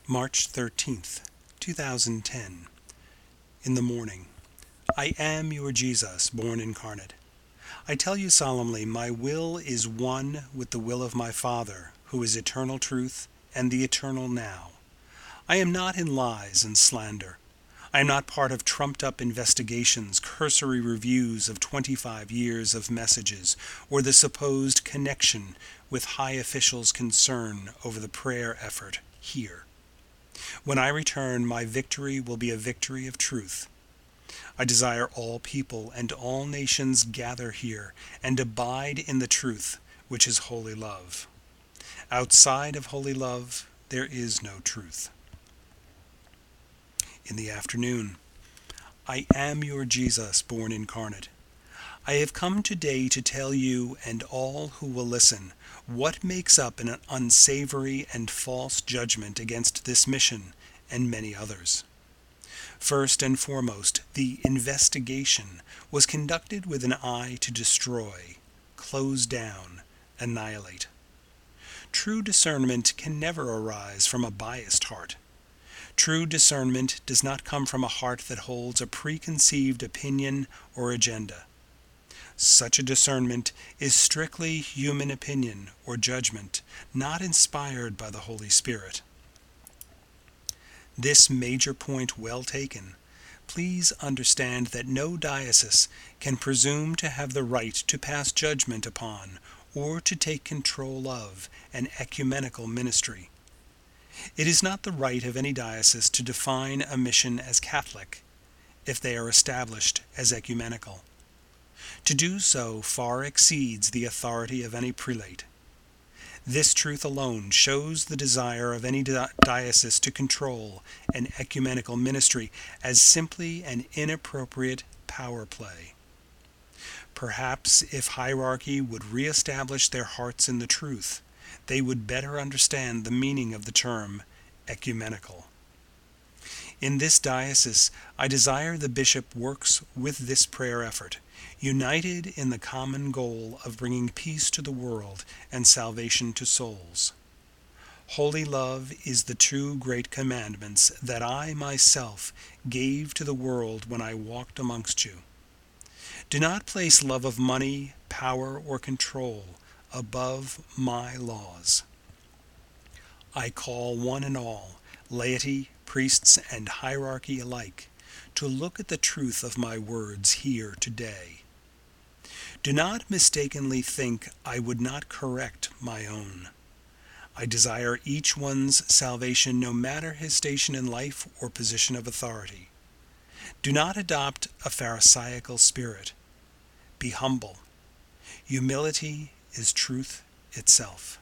March 13th, 2010. In the morning. I am your Jesus, born incarnate. I tell you solemnly, my will is one with the will of my Father, who is eternal truth and the eternal now. I am not in lies and slander. I am not part of trumped-up investigations, cursory reviews of 25 years of messages, or the supposed connection with high officials' concern over the prayer effort here. When I return, my victory will be a victory of truth. I desire all people and all nations gather here and abide in the truth, which is holy love. Outside of holy love, there is no truth. In the afternoon. I am your Jesus, born incarnate. I have come today to tell you and all who will listen what makes up an unsavory and false judgment against this mission and many others. First and foremost, the investigation was conducted with an eye to destroy, close down, annihilate. True discernment can never arise from a biased heart. True discernment does not come from a heart that holds a preconceived opinion or agenda. Such a discernment is strictly human opinion or judgment, not inspired by the Holy Spirit. This major point well taken, please understand that no diocese can presume to have the right to pass judgment upon or to take control of an ecumenical ministry. It is not the right of any diocese to define a mission as Catholic if they are established as ecumenical. To do so far exceeds the authority of any prelate. This truth alone shows the desire of any diocese to control an ecumenical ministry as simply an inappropriate power play. Perhaps if hierarchy would reestablish their hearts in the truth, they would better understand the meaning of the term ecumenical. In this diocese, I desire the bishop works with this prayer effort, united in the common goal of bringing peace to the world and salvation to souls. Holy love is the two great commandments that I myself gave to the world when I walked amongst you. Do not place love of money, power, or control above my laws. I call one and all, laity, priests, and hierarchy alike, to look at the truth of my words here today. Do not mistakenly think I would not correct my own. I desire each one's salvation no matter his station in life or position of authority. Do not adopt a pharisaical spirit. Be humble. Humility is truth itself.